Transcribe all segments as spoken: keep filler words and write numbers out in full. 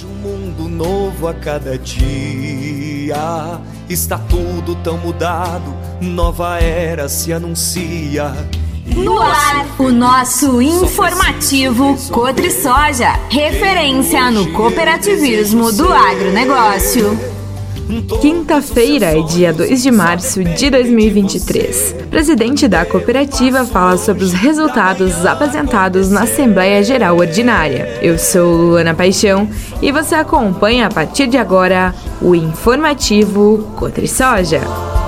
Vejo um mundo novo a cada dia. Está tudo tão mudado, nova era se anuncia. No ar, o nosso informativo Cotrisoja, referência no cooperativismo do agronegócio. Quinta-feira é dia dois de março de dois mil e vinte e três. O presidente da cooperativa fala sobre os resultados apresentados na Assembleia Geral Ordinária. Eu sou Luana Paixão e você acompanha a partir de agora o informativo Cotrisoja.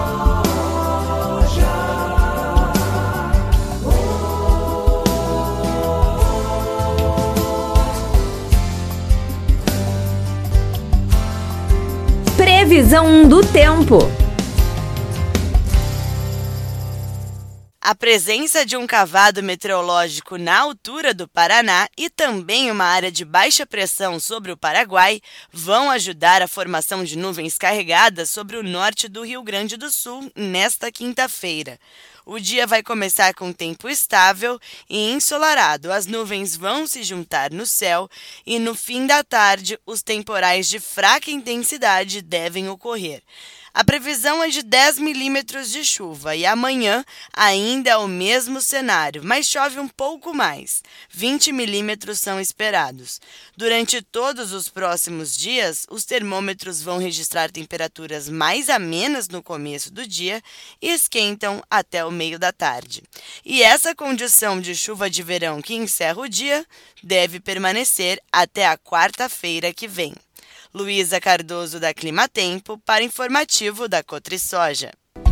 Previsão do tempo. A presença de um cavado meteorológico na altura do Paraná e também uma área de baixa pressão sobre o Paraguai vão ajudar a formação de nuvens carregadas sobre o norte do Rio Grande do Sul nesta quinta-feira. O dia vai começar com tempo estável e ensolarado. As nuvens vão se juntar no céu e no fim da tarde os temporais de fraca intensidade devem ocorrer. A previsão é de dez milímetros de chuva e amanhã ainda é o mesmo cenário, mas chove um pouco mais. vinte milímetros são esperados. Durante todos os próximos dias, os termômetros vão registrar temperaturas mais amenas no começo do dia e esquentam até o meio da tarde. E essa condição de chuva de verão que encerra o dia deve permanecer até a quarta-feira que vem. Luísa Cardoso, da Climatempo, para informativo da Cotrisoja.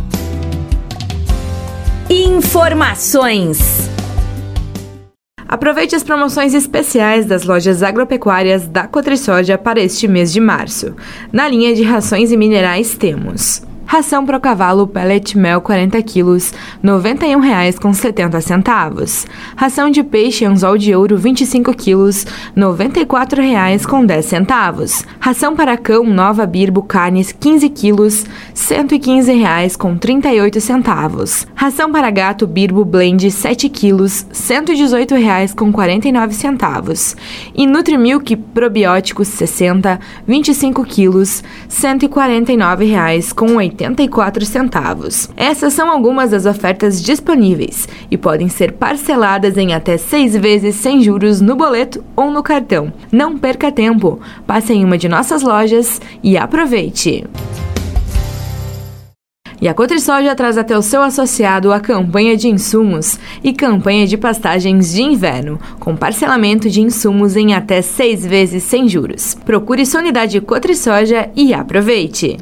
Informações. Aproveite as promoções especiais das lojas agropecuárias da Cotrisoja para este mês de março. Na linha de rações e minerais temos: ração pro cavalo pellet mel quarenta quilos, noventa e um reais com setenta centavos. Ração de peixe anzol de ouro vinte e cinco quilos, noventa e quatro reais com dez centavos. Ração para cão nova birbo carnes quinze quilos, cento e quinze reais com trinta e oito centavos. Ração para gato birbo blend sete quilos, cento e dezoito reais com quarenta e nove centavos. E Nutrimilk probióticos sessenta, vinte e cinco quilos, cento e quarenta e nove reais com oitenta e quatro centavos. Essas são algumas das ofertas disponíveis e podem ser parceladas em até seis vezes sem juros no boleto ou no cartão. Não perca tempo, passe em uma de nossas lojas e aproveite! E a Cotrisoja traz até o seu associado a campanha de insumos e campanha de pastagens de inverno, com parcelamento de insumos em até seis vezes sem juros. Procure sua unidade Cotrisoja e aproveite!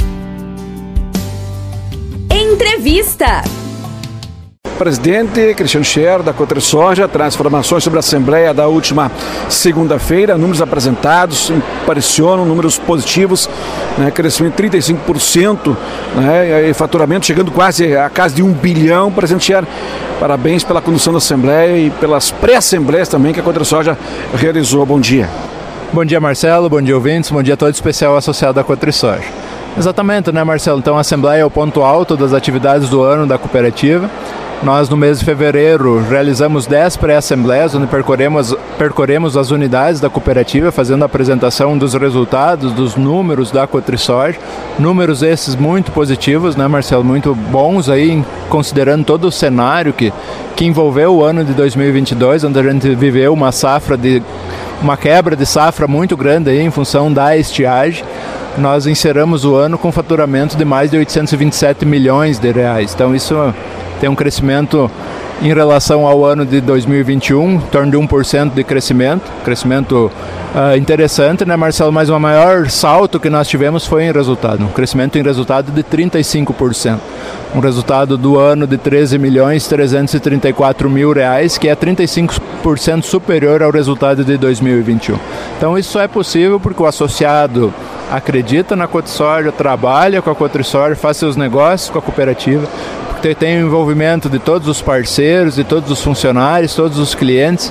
Entrevista. Presidente Cristiano Scher, da Cotrisoja, traz informações sobre a Assembleia da última segunda-feira. Números apresentados impressionam, números positivos, né, crescimento de trinta e cinco por cento, né, e faturamento chegando quase a casa de um bilhão. Presidente Scher, parabéns pela condução da Assembleia e pelas pré-assembleias também que a Cotrisoja realizou. Bom dia. Bom dia, Marcelo, bom dia, ouvintes, bom dia todo especial associado da Cotrisoja. Exatamente, né, Marcelo? Então a Assembleia é o ponto alto das atividades do ano da cooperativa. Nós, no mês de fevereiro, realizamos dez pré-assembleias, onde percorremos, percorremos as unidades da cooperativa, fazendo a apresentação dos resultados, dos números da Cotrisoja. Números esses muito positivos, né, Marcelo? Muito bons aí, considerando todo o cenário que, que envolveu o ano de dois mil e vinte e dois, onde a gente viveu uma safra de uma quebra de safra muito grande aí, em função da estiagem. Nós encerramos o ano com faturamento de mais de oitocentos e vinte e sete milhões de reais. Então isso tem um crescimento em relação ao ano de dois mil e vinte e um, em torno de um por cento de crescimento. Crescimento uh, interessante, né, Marcelo? Mas o maior salto que nós tivemos foi em resultado. Um crescimento em resultado de trinta e cinco por cento. Um resultado do ano de treze milhões trezentos e trinta e quatro mil reais, que é trinta e cinco por cento superior ao resultado de dois mil e vinte e um. Então isso só é possível porque o associado acredita na Cotrisoja, trabalha com a Cotrisoja, faz seus negócios com a cooperativa, porque tem o envolvimento de todos os parceiros, de todos os funcionários, todos os clientes,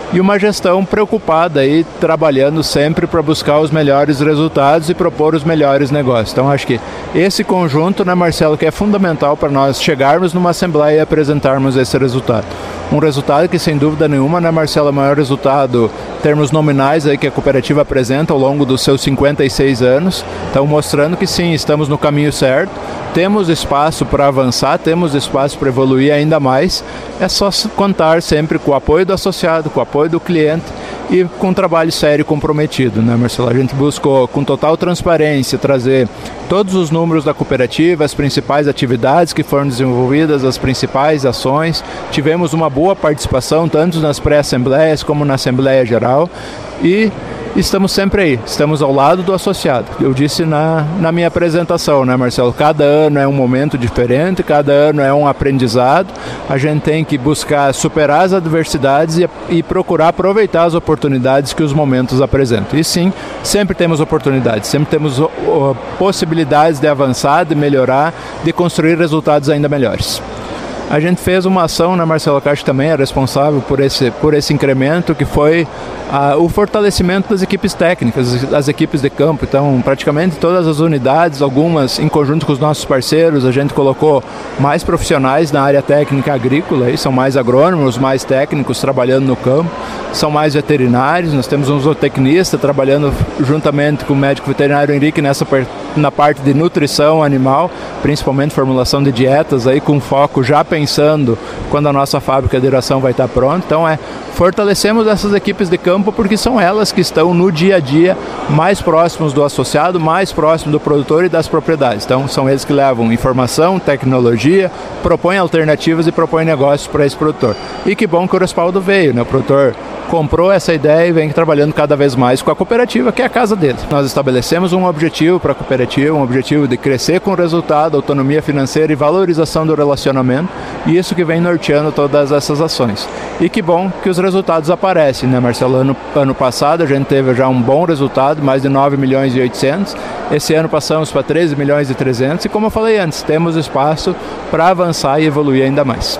e uma gestão preocupada aí, trabalhando sempre para buscar os melhores resultados e propor os melhores negócios. Então acho que esse conjunto, né, Marcelo, que é fundamental para nós chegarmos numa assembleia e apresentarmos esse resultado. Um resultado que, sem dúvida nenhuma, né, Marcelo, é o maior resultado em termos nominais aí que a cooperativa apresenta ao longo dos seus cinquenta e seis anos. Então, mostrando que sim, estamos no caminho certo, temos espaço para avançar, temos espaço para evoluir ainda mais. É só contar sempre com o apoio do associado, com o apoio do cliente e com um trabalho sério e comprometido, né, Marcelo? A gente buscou, com total transparência, trazer todos os números da cooperativa, as principais atividades que foram desenvolvidas, as principais ações. Tivemos uma boa participação, tanto nas pré-assembleias como na Assembleia Geral, e estamos sempre aí, estamos ao lado do associado. Eu disse na, na minha apresentação, né, Marcelo? Cada ano é um momento diferente, cada ano é um aprendizado. A gente tem que buscar superar as adversidades e, e procurar aproveitar as oportunidades que os momentos apresentam. E sim, sempre temos oportunidades, sempre temos o, o, possibilidades de avançar, de melhorar, de construir resultados ainda melhores. A gente fez uma ação, né, Marcelo? Que acho que também é responsável por esse, por esse incremento, que foi ah, o fortalecimento das equipes técnicas, das equipes de campo. Então, praticamente todas as unidades, algumas em conjunto com os nossos parceiros, a gente colocou mais profissionais na área técnica agrícola, aí, são mais agrônomos, mais técnicos trabalhando no campo, são mais veterinários. Nós temos um zootecnista trabalhando juntamente com o médico veterinário Henrique nessa na parte de nutrição animal, principalmente formulação de dietas, aí com foco já pensando quando a nossa fábrica de ração vai estar pronta. Então é, fortalecemos essas equipes de campo porque são elas que estão no dia a dia mais próximos do associado, mais próximo do produtor e das propriedades. Então são eles que levam informação, tecnologia, propõem alternativas e propõem negócios para esse produtor. E que bom que o respaldo veio, né? O produtor comprou essa ideia e vem trabalhando cada vez mais com a cooperativa, que é a casa dele. Nós estabelecemos um objetivo para a cooperativa, um objetivo de crescer com resultado, autonomia financeira e valorização do relacionamento, e isso que vem norteando todas essas ações. E que bom que os resultados aparecem, né, Marcelo? Ano, ano passado a gente teve já um bom resultado, mais de nove milhões e oitocentos. Esse ano passamos para treze milhões e trezentos e, como eu falei antes, temos espaço para avançar e evoluir ainda mais.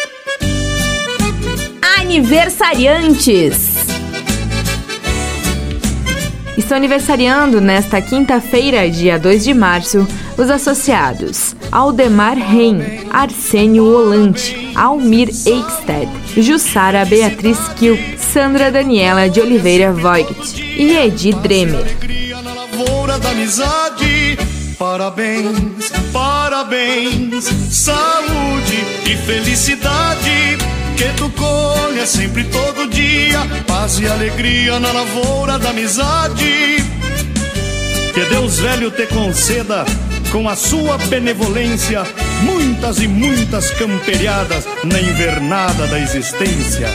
Aniversariantes. Estão aniversariando nesta quinta-feira, dia dois de março, os associados Aldemar Reim, Arsênio Olante, Almir Eichstädt, Jussara Beatriz Kilp, Sandra Daniela de Oliveira Voigt e Edi Dremer. Parabéns, parabéns, saúde e felicidade, que tu colha sempre todo dia, paz e alegria na lavoura da amizade. Que Deus velho te conceda, com a sua benevolência, muitas e muitas camperiadas na invernada da existência.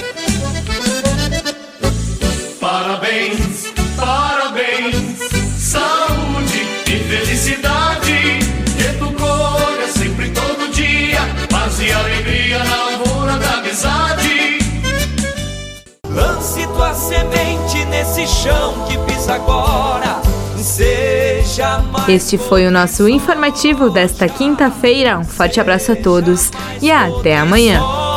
Parabéns, parabéns, saúde e felicidade, que tu colha sempre todo dia, paz e alegria na lavoura da amizade. Lance tua semente nesse chão que pisa agora, seja mais. Este foi o nosso informativo desta quinta-feira. Um forte abraço a todos e até amanhã.